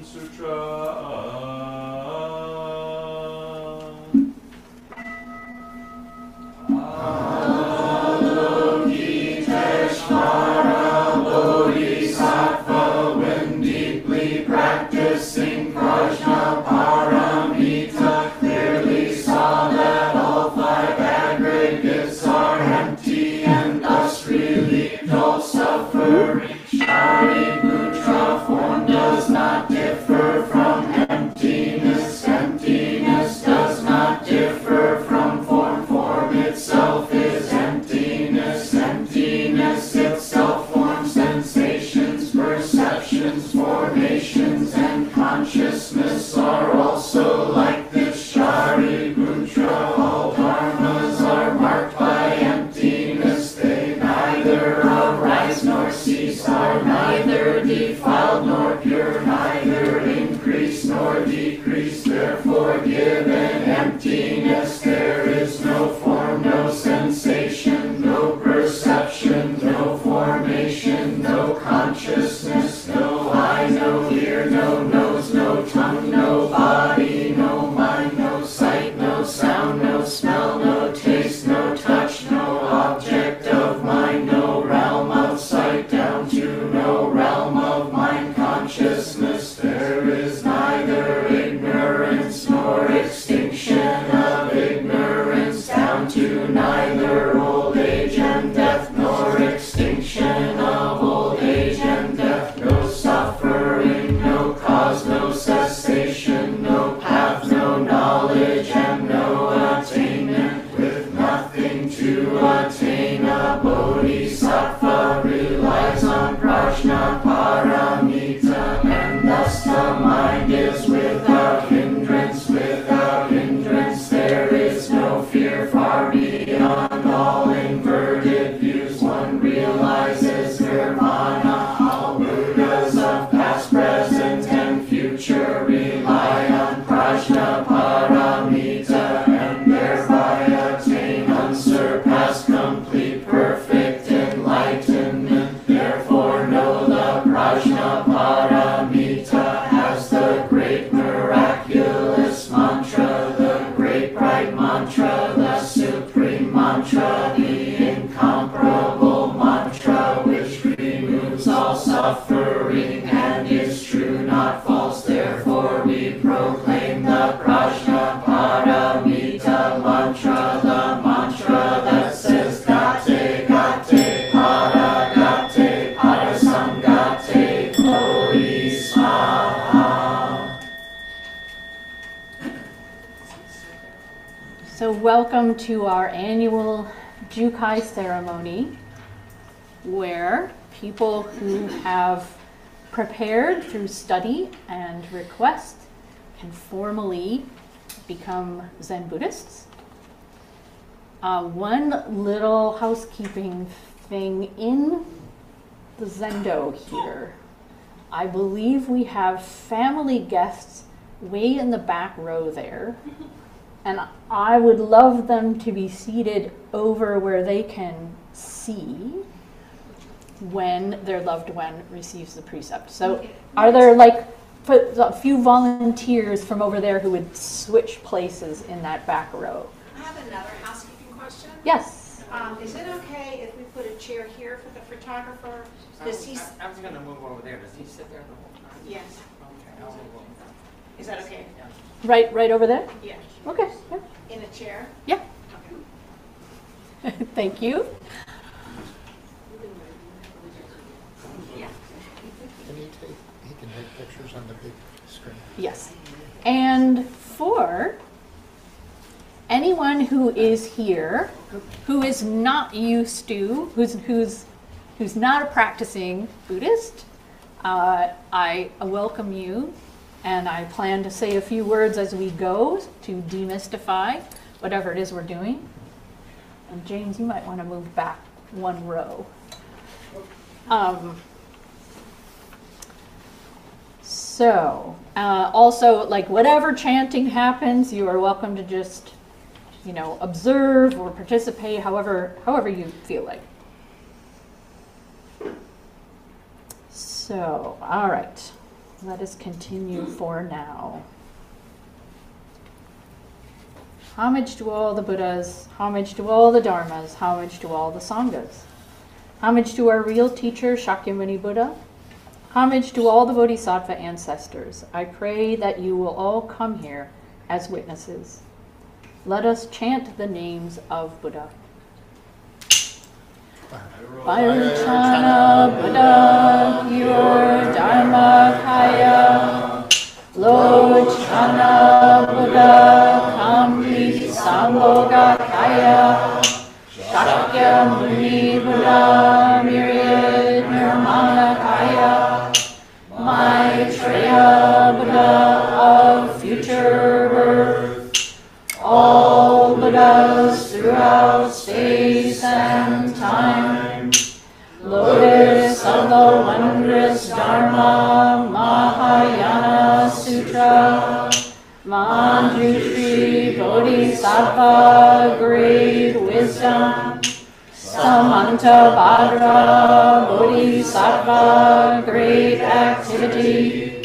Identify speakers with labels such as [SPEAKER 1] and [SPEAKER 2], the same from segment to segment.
[SPEAKER 1] Sutra. Avalokiteshvara Bodhisattva, when deeply practicing Prajnaparamita, clearly saw that all five aggregates are empty and thus relieved all suffering. Shariputra, form does not differ from emptiness. Emptiness does not differ from form. Form itself is emptiness. Emptiness itself forms sensations, perceptions, formations, and consciousness are also like this. Shariputra, all dharmas are marked by emptiness. They neither arise nor cease, are neither defiled nor pure, neither increase nor decrease. Therefore, given emptiness, there is no form, no sensation, no perception, no formation, no consciousness, no eye, no ear, no nose, no tongue, no body, no mind, no sight, no sound, no smell, no taste, no touch, no object of mind, no realm of sight down to no realm of mind consciousness. There is neither ignorance nor extinction of ignorance, down to neither old age and death nor extinction of old age and death. No suffering, no cause, no cessation, no path, no knowledge, and no attainment. With nothing to attain, a bodhisattva relies on Prajnaparamita, and thus the mind is without hindrance. Without hindrance, there is no fear. Far beyond all inverted views, one realizes nirvana. All Buddhas of past, present, and future rely on Prajnaparamita, and thereby attain unsurpassed, complete, perfect enlightenment. Therefore know the Prajnaparamita as the great miraculous mantra, the great bright mantra, the supreme mantra, the incomparable mantra, which removes all suffering and is true, not false. Therefore we proclaim the Prajnaparamita mantra, the mantra that says Gate, Gate, Pada, Gate, Pada Samgate, Bodhisattva.
[SPEAKER 2] So welcome to our annual Jukai ceremony, where people who have prepared through study and request can formally become Zen Buddhists. One little housekeeping thing in the Zendo here. I believe we have family guests way in the back row there. And I would love them to be seated over where they can see when their loved one receives the precept. So are there like a few volunteers from over there who would switch places in that back row?
[SPEAKER 3] I have another housekeeping question.
[SPEAKER 2] Yes.
[SPEAKER 3] Is it okay if we put a chair here for the photographer? Does he?
[SPEAKER 4] I was going to move over there. Does he sit there the whole time?
[SPEAKER 3] Yes.
[SPEAKER 4] Okay, I'll move over.
[SPEAKER 3] Is that okay?
[SPEAKER 2] Right over there?
[SPEAKER 3] Yeah.
[SPEAKER 2] Okay.
[SPEAKER 3] In a chair?
[SPEAKER 2] Yeah.
[SPEAKER 3] Okay.
[SPEAKER 2] Thank you.
[SPEAKER 3] Yeah.
[SPEAKER 5] He can take pictures on the big screen.
[SPEAKER 2] Yes. And for anyone who is here, who is not used to, who's not a practicing Buddhist, I welcome you, and I plan to say a few words as we go to demystify whatever it is we're doing. And James, you might want to move back one row. Also, like whatever chanting happens, you are welcome to just, observe or participate, however you feel like. So, all right. Let us continue for now. Homage to all the Buddhas, homage to all the Dharmas, homage to all the Sanghas. Homage to our real teacher, Shakyamuni Buddha. Homage to all the Bodhisattva ancestors. I pray that you will all come here as witnesses. Let us chant the names of Buddha. Vairochana Buddha, pure Dharmakaya. Lochana Buddha, complete Sambhogakaya. Shakyamuni Buddha, myriad Nirmanakaya. Maitreya Buddha of future birth. All Buddhas throughout space and time. Lotus of the wondrous Dharma Mahayana Sutra. Manjushri Bodhisattva, great wisdom. Samantabhadra Bodhisattva, great activity.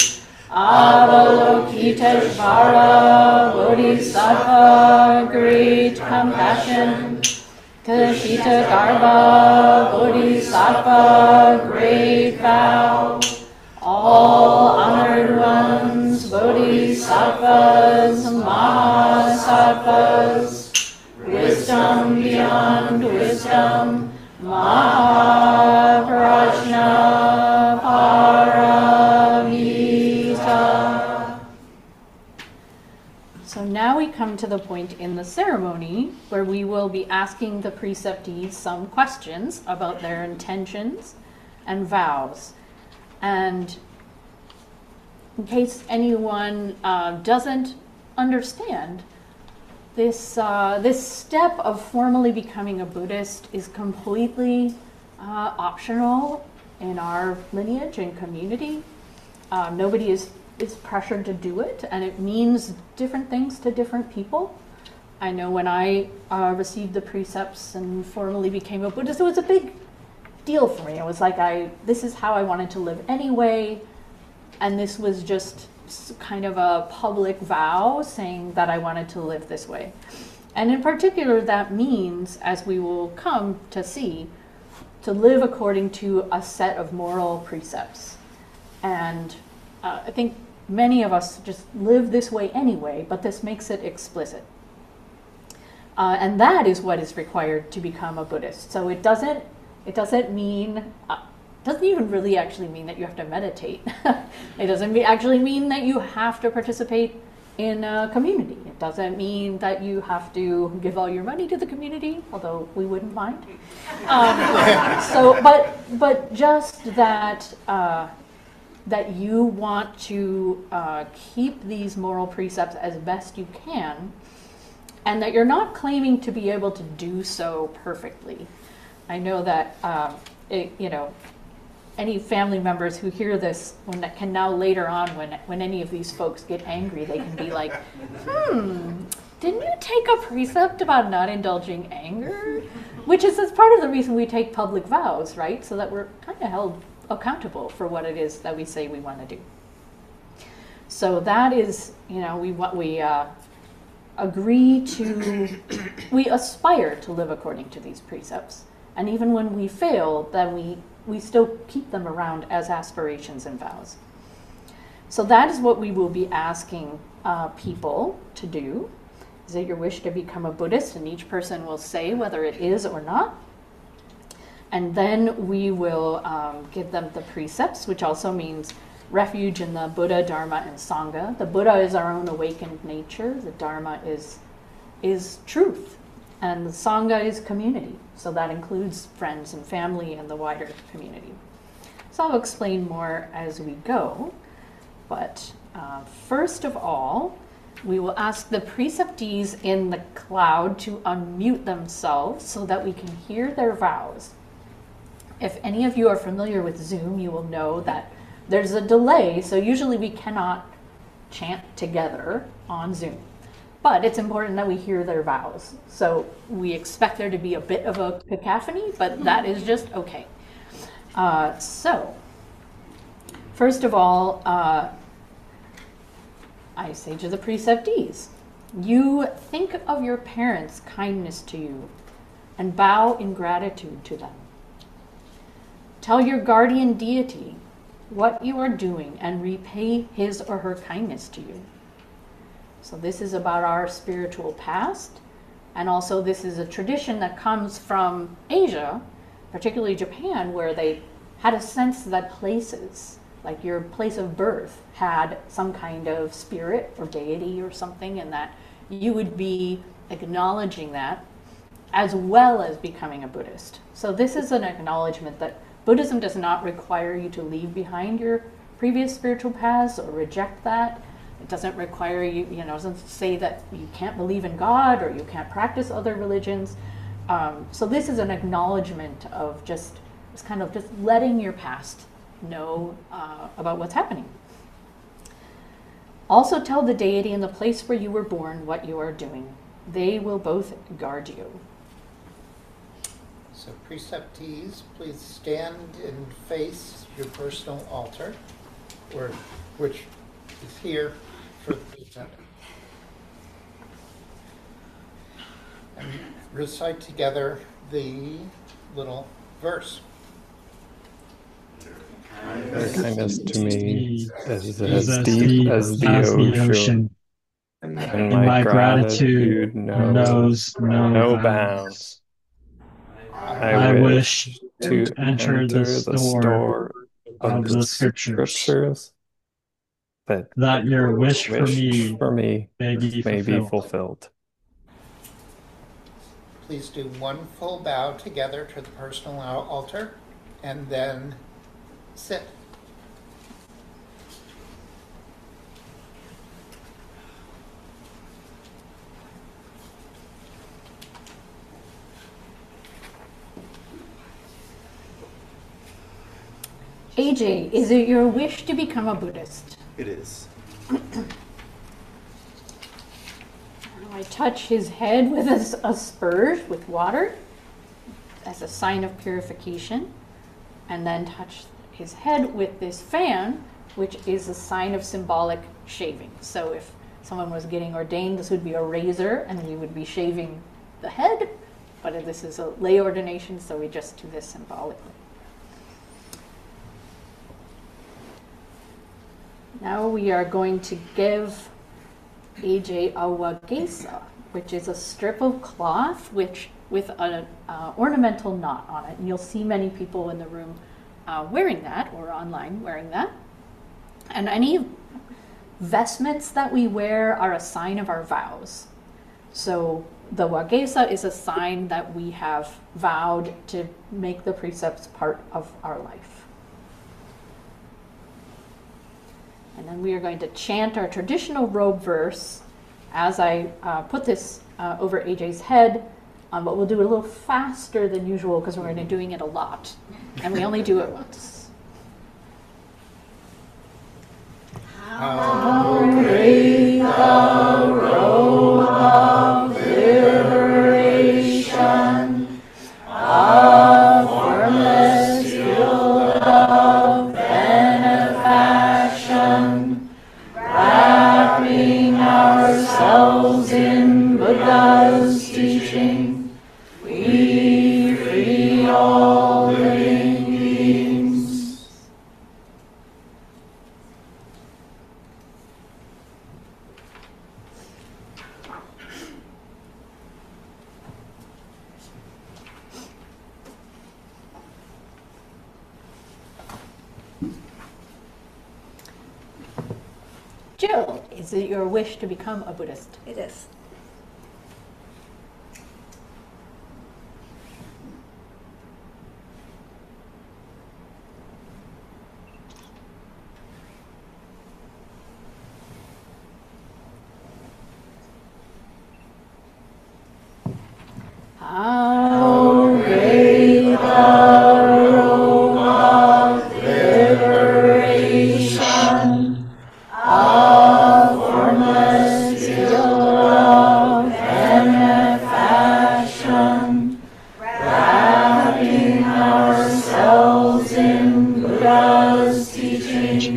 [SPEAKER 2] Avalokiteshvara Bodhisattva, great compassion. Kashita Garbha Bodhisattva, great vow. All honored ones, Bodhisattvas, Mahasattvas, wisdom beyond wisdom, Mahaprajna Paramita. So now we come to the point in the ceremony where we will be asking the preceptees some questions about their intentions and vows. And in case anyone doesn't understand, this step of formally becoming a Buddhist is completely optional in our lineage and community. Nobody is pressured to do it, and it means different things to different people. I know when I received the precepts and formally became a Buddhist, it was a big deal for me. It was like this is how I wanted to live anyway, and this was just kind of a public vow saying that I wanted to live this way. And in particular, that means, as we will come to see, to live according to a set of moral precepts. And I think many of us just live this way anyway, but this makes it explicit. And that is what is required to become a Buddhist. So it doesn't mean, doesn't even really actually mean that you have to meditate. It doesn't actually mean that you have to participate in a community. It doesn't mean that you have to give all your money to the community, although we wouldn't mind. But just that that you want to keep these moral precepts as best you can, and that you're not claiming to be able to do so perfectly. I know that any family members who hear this can now later on, when any of these folks get angry, they can be like, didn't you take a precept about not indulging anger? Which is part of the reason we take public vows, right? So that we're kind of held accountable for what it is that we say we want to do. So that is, we agree to, we aspire to live according to these precepts. And even when we fail, then we still keep them around as aspirations and vows. So that is what we will be asking people to do. Is it your wish to become a Buddhist? And each person will say whether it is or not. And then we will give them the precepts, which also means refuge in the Buddha, Dharma, and Sangha. The Buddha is our own awakened nature. The Dharma is truth. And the Sangha is community. So that includes friends and family and the wider community. So I'll explain more as we go. But first of all, we will ask the preceptees in the cloud to unmute themselves so that we can hear their vows. If any of you are familiar with Zoom, you will know that there's a delay, so usually we cannot chant together on Zoom. But it's important that we hear their vows. So we expect there to be a bit of a cacophony, but that is just okay. So First of all, I say to the preceptees, you think of your parents' kindness to you and bow in gratitude to them. Tell your guardian deity what you are doing and repay his or her kindness to you. So this is about our spiritual past, and also this is a tradition that comes from Asia, particularly Japan, where they had a sense that places, like your place of birth, had some kind of spirit or deity or something, and that you would be acknowledging that as well as becoming a Buddhist. So this is an acknowledgement that Buddhism does not require you to leave behind your previous spiritual paths or reject that. It doesn't require you, doesn't say that you can't believe in God or you can't practice other religions. So this is an acknowledgement of just letting your past know about what's happening. Also tell the deity in the place where you were born what you are doing. They will both guard you.
[SPEAKER 5] So preceptees, please stand and face your personal altar, which is here for the present. And recite together the little verse.
[SPEAKER 6] Their kindness to me is as deep as the ocean, and my gratitude knows no bounds. I wish to enter the store of the scriptures, that your wish for me may be fulfilled.
[SPEAKER 5] Please do one full bow together to the personal altar, and then sit.
[SPEAKER 2] AJ, is it your wish to become a Buddhist?
[SPEAKER 7] It is.
[SPEAKER 2] I touch his head with a spurge with water as a sign of purification, and then touch his head with this fan, which is a sign of symbolic shaving. So if someone was getting ordained, this would be a razor, and we would be shaving the head, but this is a lay ordination, so we just do this symbolically. Now we are going to give AJ a wagesa, which is a strip of cloth with an ornamental knot on it. And you'll see many people in the room wearing that, or online wearing that. And any vestments that we wear are a sign of our vows. So the wagesa is a sign that we have vowed to make the precepts part of our life. And then we are going to chant our traditional robe verse as I put this over AJ's head, but we'll do it a little faster than usual because we're going to be doing it a lot. And we only do it once. How great the robe of liberation, of formless field of benefaction, wrapping ourselves in Buddha's teaching, we free all living beings. Jill, is it your wish to become a Buddhist?
[SPEAKER 3] It is.
[SPEAKER 2] How great the robe of liberation, of formless field of benefaction, wrapping ourselves in Buddha's teaching,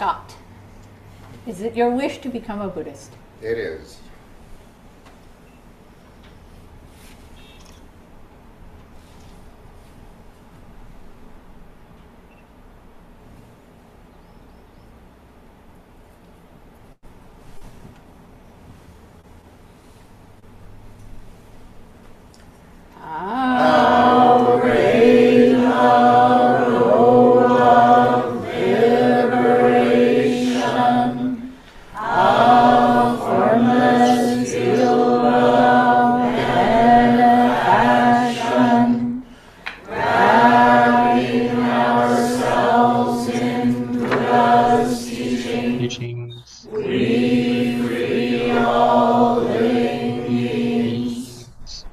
[SPEAKER 2] Scott, is it your wish to become a Buddhist?
[SPEAKER 1] It is.
[SPEAKER 2] How great the road of liberation, how formless field of benefaction, wrapping ourselves in Buddha's teachings, we free all living beings.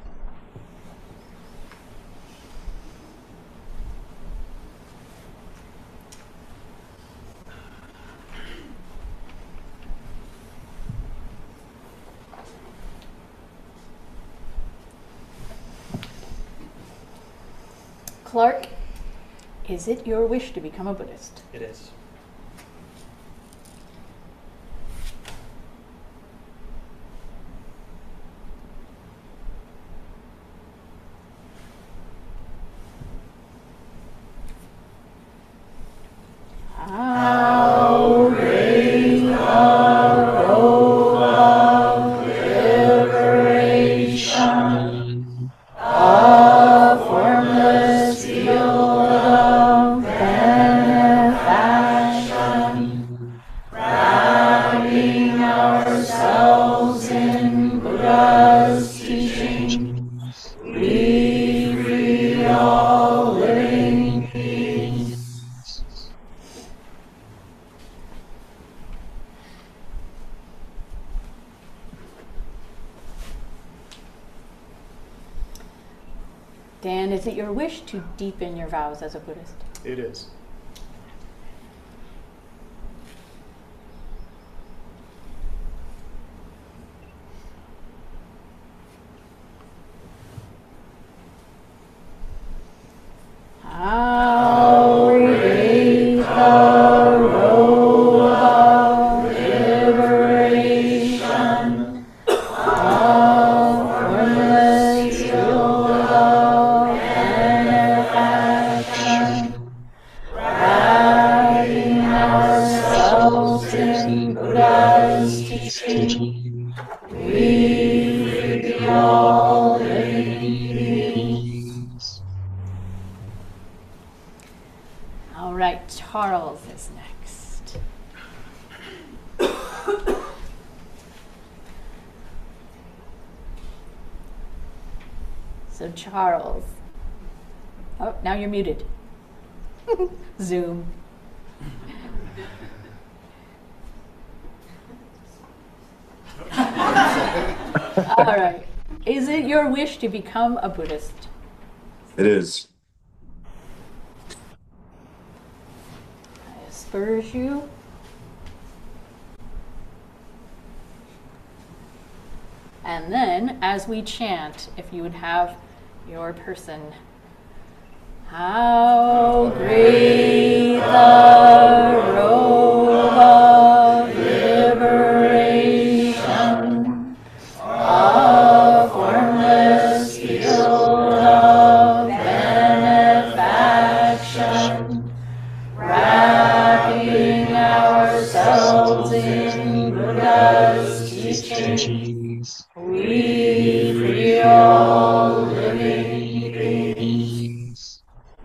[SPEAKER 2] Clark, is it your wish to become a Buddhist?
[SPEAKER 7] It is.
[SPEAKER 2] How great the road of liberation, a formless field of benefaction, wrapping ourselves in Buddha's teachings, we free all living beings. Dan, is it your wish to deepen your vows as a Buddhist?
[SPEAKER 7] It is.
[SPEAKER 2] How great the road of liberation, a formless field of benefaction, wrapping ourselves in Buddha's teaching, we free all living beings. All right, Charles is next. So Charles. Oh, now you're muted. Zoom. All right. Is it your wish to become a Buddhist?
[SPEAKER 8] It is.
[SPEAKER 2] I asperse you. And then, as we chant, if you would have your person. How great the road of liberation, a formless field of benefaction, wrapping ourselves in Buddha's teachings, we free all living beings.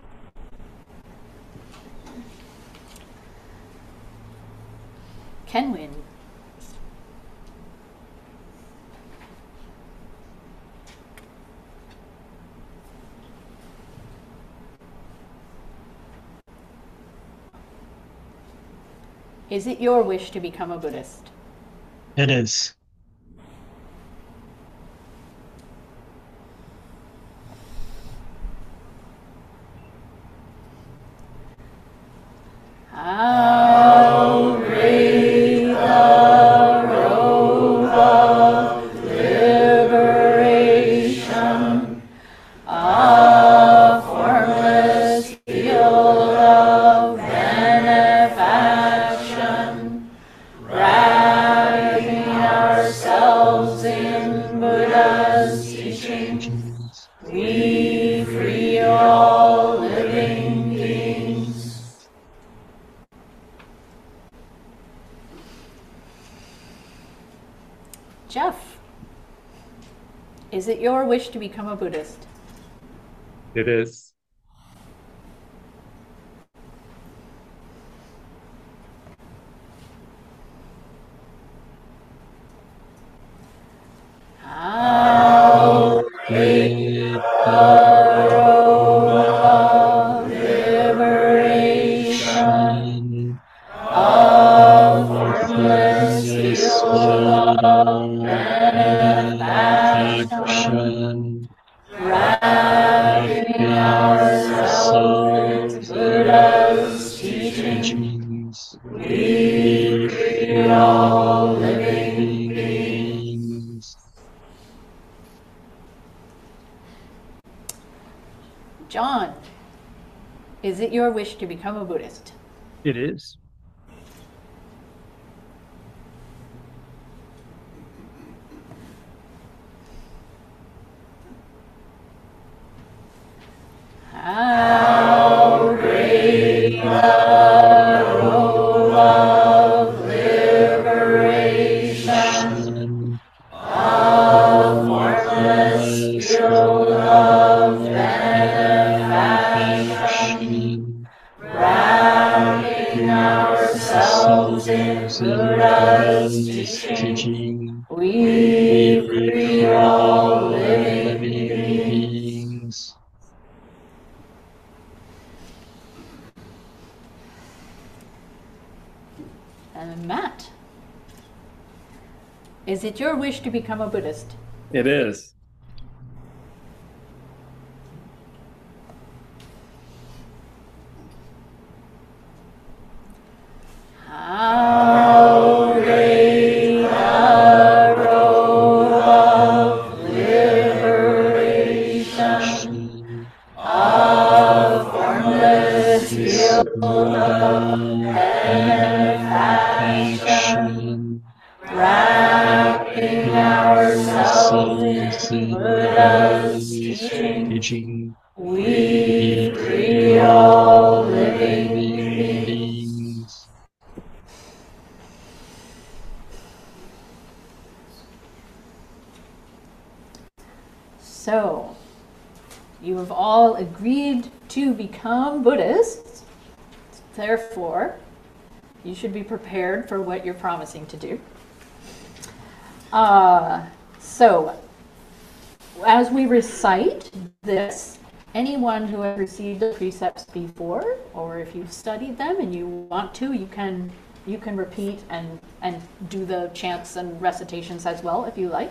[SPEAKER 2] Kenwin. Is it your wish to become a Buddhist?
[SPEAKER 7] It is.
[SPEAKER 2] How great the road of liberation, a formless field of benefaction, free all living beings. Jeff, is it your wish to become a Buddhist?
[SPEAKER 6] It is.
[SPEAKER 2] How great of liberation, of formless benefaction, wrapping ourselves in Buddha's teachings, we free all living beings. John, is it your wish to become a Buddhist?
[SPEAKER 6] It is.
[SPEAKER 2] How great the road of liberation, of formless field of benefaction, wrapping ourselves in Buddha's teaching, we free all living beings. And Matt, is it your wish to become a Buddhist?
[SPEAKER 6] It is.
[SPEAKER 2] How great the road of liberation, of formless field of benefaction, wrapping ourselves in Buddha's teaching, we free all living beings. So, you have all agreed to become Buddhists. Therefore, you should be prepared for what you're promising to do. So, as we recite this, anyone who has received the precepts before, or if you've studied them and you want to, you can repeat and do the chants and recitations as well if you like.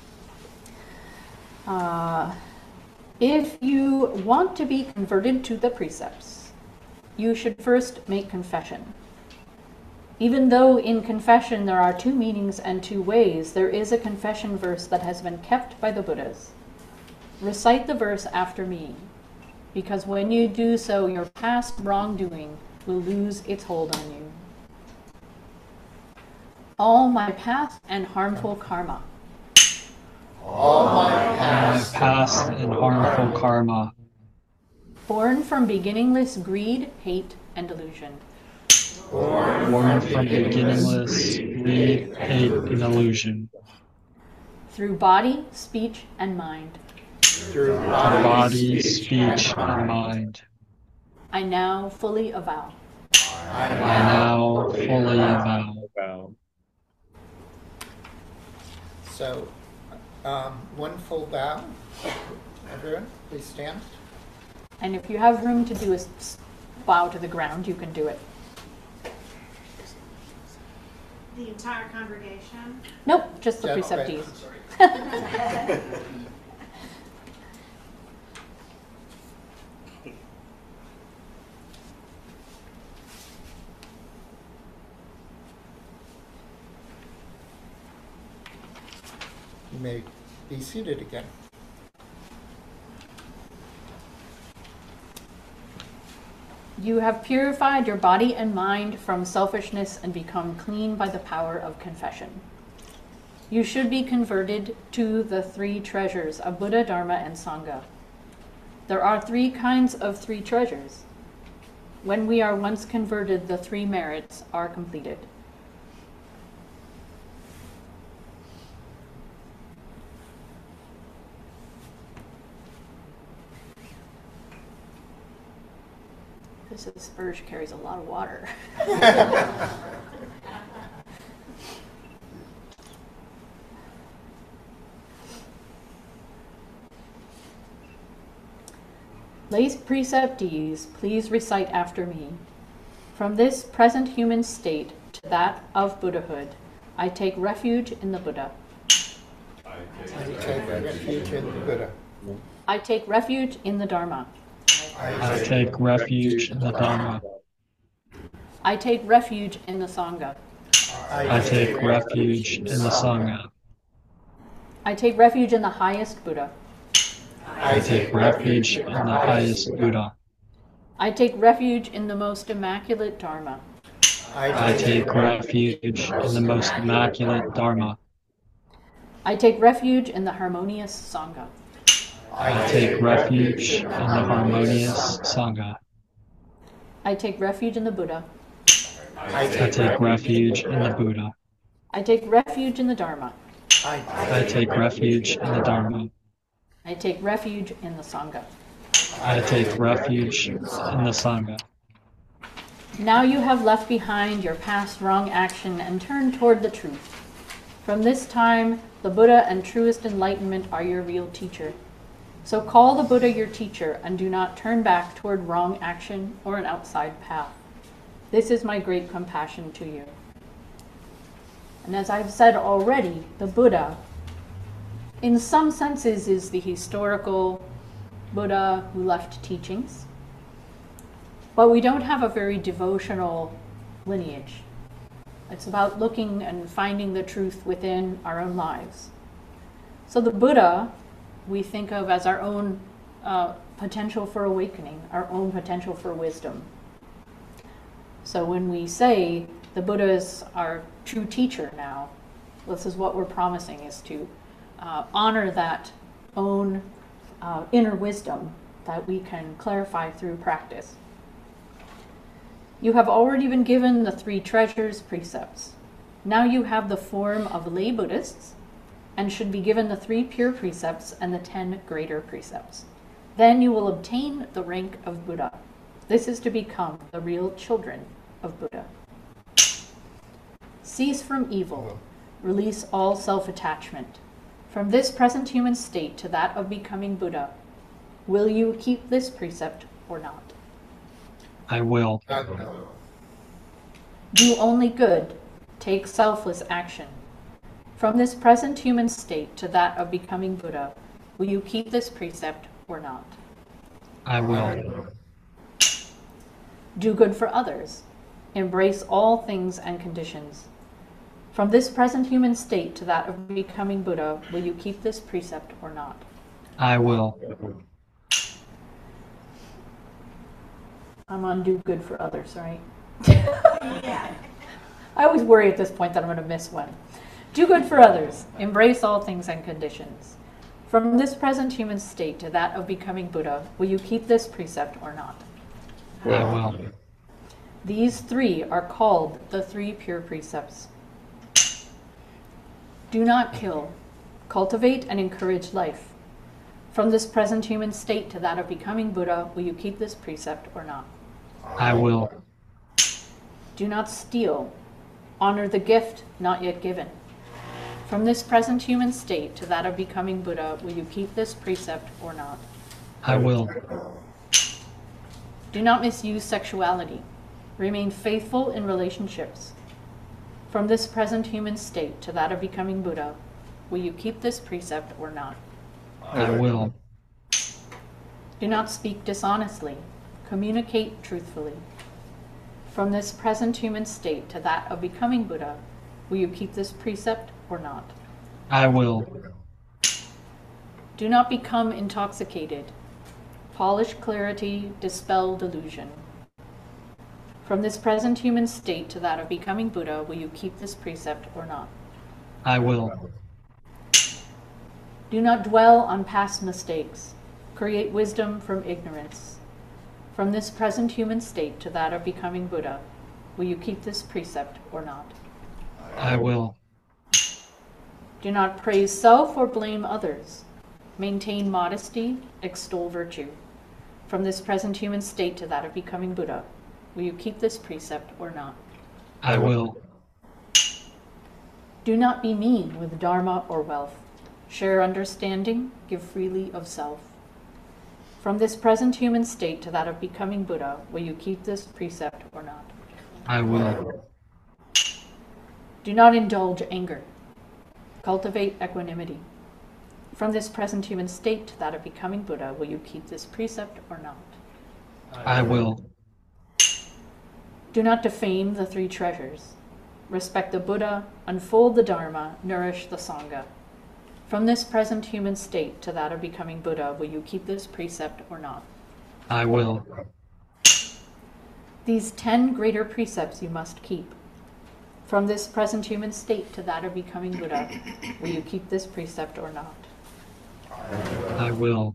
[SPEAKER 2] If you want to be converted to the precepts, you should first make confession. Even though in confession there are two meanings and two ways, there is a confession verse that has been kept by the Buddhas. Recite the verse after me, because when you do so, your past wrongdoing will lose its hold on you. All my past and harmful karma.
[SPEAKER 5] All my
[SPEAKER 7] Past and harmful karma,
[SPEAKER 2] Born from beginningless greed, hate, and delusion.
[SPEAKER 7] born from beginningless greed, hate, and illusion,
[SPEAKER 2] Through body, speech, and mind.
[SPEAKER 5] through
[SPEAKER 7] body, speech, and mind.
[SPEAKER 2] I now fully avow.
[SPEAKER 7] I now fully avow.
[SPEAKER 6] Wow.
[SPEAKER 5] So, one full bow. Everyone, please stand.
[SPEAKER 2] And if you have room to do a bow to the ground, you can do it.
[SPEAKER 3] The entire congregation.
[SPEAKER 2] Nope, just the
[SPEAKER 5] Just right.
[SPEAKER 2] preceptees.
[SPEAKER 5] You may be seated again.
[SPEAKER 2] You have purified your body and mind from selfishness and become clean by the power of confession. You should be converted to the three treasures of Buddha, Dharma, and Sangha. There are 3 kinds of 3 treasures. When we are once converted, the 3 merits are completed. This spurge carries a lot of water. Lais preceptees, please recite after me. From this present human state to that of Buddhahood, I take refuge in the Buddha.
[SPEAKER 5] I take refuge in the Buddha.
[SPEAKER 2] I take refuge in the Dharma.
[SPEAKER 7] I take refuge in the Dharma.
[SPEAKER 2] I take refuge in the Sangha.
[SPEAKER 7] I take refuge in the Sangha.
[SPEAKER 2] I take refuge in the highest Buddha.
[SPEAKER 7] I take refuge in the highest Buddha.
[SPEAKER 2] I take refuge in the most immaculate Dharma.
[SPEAKER 7] I take refuge in the most immaculate Dharma.
[SPEAKER 2] I take refuge in the harmonious Sangha.
[SPEAKER 7] I take refuge in the harmonious Sangha.
[SPEAKER 2] I take refuge in the Buddha.
[SPEAKER 7] I take refuge in the Buddha.
[SPEAKER 2] I take refuge in the Dharma.
[SPEAKER 7] I take refuge in the Dharma.
[SPEAKER 2] I take refuge in the Sangha.
[SPEAKER 7] I take refuge in the Sangha.
[SPEAKER 2] Now you have left behind your past wrong action and turned toward the truth. From this time, the Buddha and truest enlightenment are your real teacher. So call the Buddha your teacher and do not turn back toward wrong action or an outside path. This is my great compassion to you. And as I've said already, the Buddha, in some senses, is the historical Buddha who left teachings. But we don't have a very devotional lineage. It's about looking and finding the truth within our own lives. So the Buddha we think of as our own potential for awakening, our own potential for wisdom. So when we say the Buddha is our true teacher now, this is what we're promising, is to honor that own inner wisdom that we can clarify through practice. You have already been given the 3 treasures precepts. Now you have the form of lay Buddhists and should be given the 3 pure precepts and the 10 greater precepts. Then you will obtain the rank of Buddha. This is to become the real children of Buddha. Cease from evil. Release all self-attachment. From this present human state to that of becoming Buddha, will you keep this precept or not?
[SPEAKER 7] I will.
[SPEAKER 2] Do only good. Take selfless action. From this present human state to that of becoming Buddha, will you keep this precept or not?
[SPEAKER 7] I will.
[SPEAKER 2] Do good for others. Embrace all things and conditions. From this present human state to that of becoming Buddha, will you keep this precept or not?
[SPEAKER 7] I will.
[SPEAKER 2] I'm on do good for others, right? I always worry at this point that I'm going to miss one. Do good for others. Embrace all things and conditions. From this present human state to that of becoming Buddha, will you keep this precept or not?
[SPEAKER 7] I will.
[SPEAKER 2] These 3 are called the 3 pure precepts. Do not kill. Cultivate and encourage life. From this present human state to that of becoming Buddha, will you keep this precept or not?
[SPEAKER 7] I will.
[SPEAKER 2] Do not steal. Honor the gift not yet given. From this present human state to that of becoming Buddha, will you keep this precept or not?
[SPEAKER 7] I will.
[SPEAKER 2] Do not misuse sexuality. Remain faithful in relationships. From this present human state to that of becoming Buddha, will you keep this precept or not?
[SPEAKER 7] I will.
[SPEAKER 2] Do not speak dishonestly. Communicate truthfully. From this present human state to that of becoming Buddha, will you keep this precept or not?
[SPEAKER 7] I will.
[SPEAKER 2] Do not become intoxicated. Polish clarity, dispel delusion. From this present human state to that of becoming Buddha, will you keep this precept or not?
[SPEAKER 7] I will.
[SPEAKER 2] Do not dwell on past mistakes. create wisdom from ignorance. From this present human state to that of becoming Buddha, will you keep this precept or not?
[SPEAKER 7] I will.
[SPEAKER 2] Do not praise self or blame others. Maintain modesty, extol virtue. From this present human state to that of becoming Buddha, will you keep this precept or not?
[SPEAKER 7] I will.
[SPEAKER 2] Do not be mean with dharma or wealth. Share understanding, give freely of self. From this present human state to that of becoming Buddha, will you keep this precept or not?
[SPEAKER 7] I will.
[SPEAKER 2] Do not indulge anger. Cultivate equanimity. From this present human state to that of becoming Buddha, will you keep this precept or not?
[SPEAKER 7] I will.
[SPEAKER 2] Do not defame the three treasures. Respect the Buddha, unfold the Dharma, nourish the Sangha. From this present human state to that of becoming Buddha, will you keep this precept or not?
[SPEAKER 7] I will.
[SPEAKER 2] These 10 greater precepts you must keep. From this present human state to that of becoming Buddha, will you keep this precept or not?
[SPEAKER 7] I will.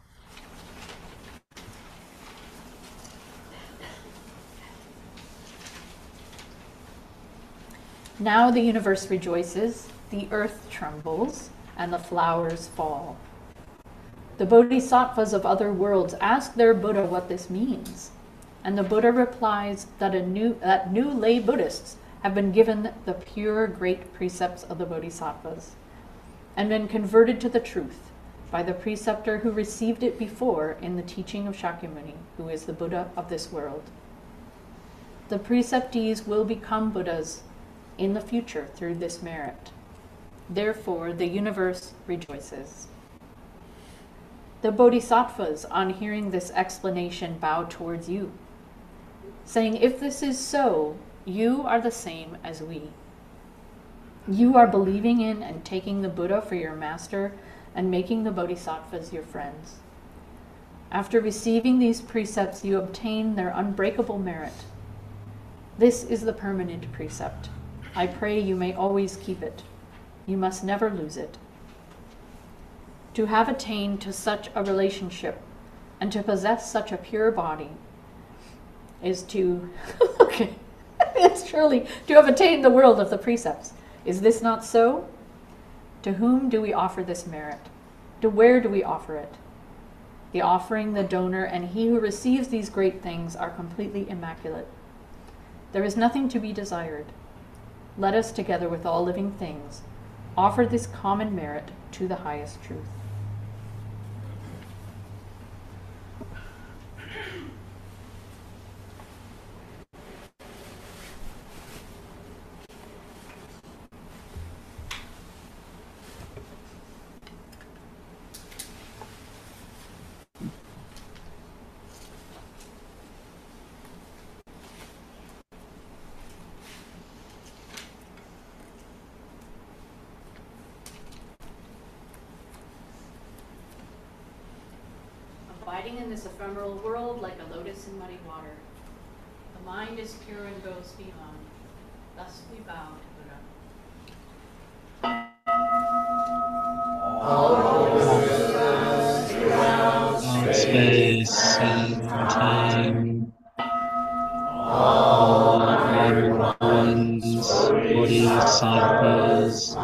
[SPEAKER 2] Now the universe rejoices, the earth trembles, and the flowers fall. The bodhisattvas of other worlds ask their Buddha what this means, and the Buddha replies that new lay Buddhists have been given the pure great precepts of the bodhisattvas, and been converted to the truth by the preceptor who received it before in the teaching of Shakyamuni, who is the Buddha of this world. The preceptees will become Buddhas in the future through this merit. Therefore, the universe rejoices. The bodhisattvas, on hearing this explanation, bow towards you, saying, if this is so, you are the same as we. You are believing in and taking the Buddha for your master and making the bodhisattvas your friends. After receiving these precepts, you obtain their unbreakable merit. This is the permanent precept. I pray you may always keep it. You must never lose it. To have attained to such a relationship and to possess such a pure body is to, okay, it's truly to have attained the world of the precepts. Is this not so? To whom do we offer this merit? To where do we offer it? The offering, the donor, and he who receives these great things are completely immaculate. There is nothing to be desired. Let us, together with all living things, offer this common merit to the highest truth. Abiding in this ephemeral world like a lotus in muddy water. The mind is pure and goes beyond. Thus we bow to Buddha.
[SPEAKER 7] Space and time. All ones, bodhisattvas,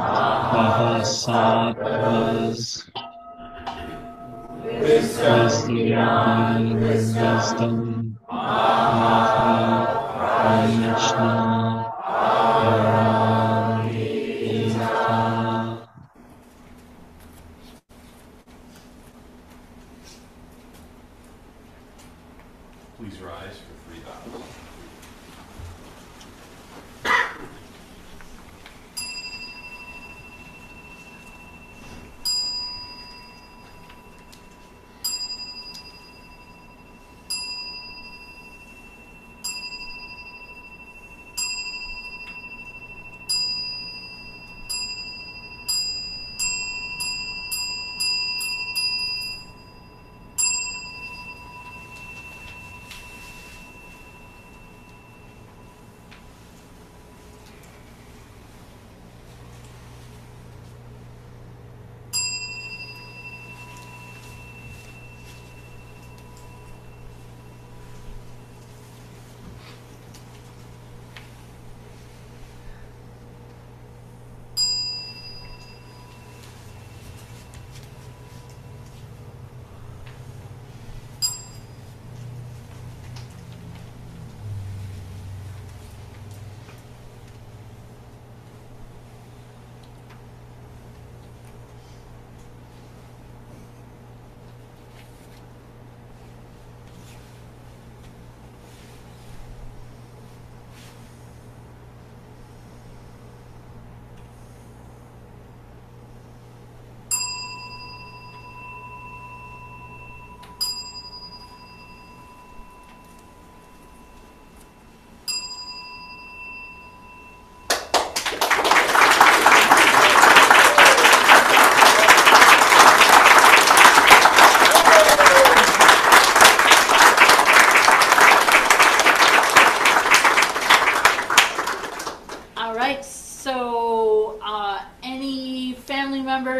[SPEAKER 7] mahasattvas. Wisdom, wisdom, Maha, Krishna, Paramita.
[SPEAKER 9] Please rise for 3 bows.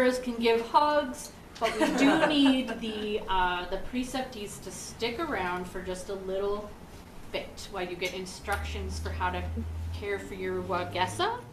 [SPEAKER 2] members can give hugs, but we do need the preceptees to stick around for just a little bit while you get instructions for how to care for your Wagessa.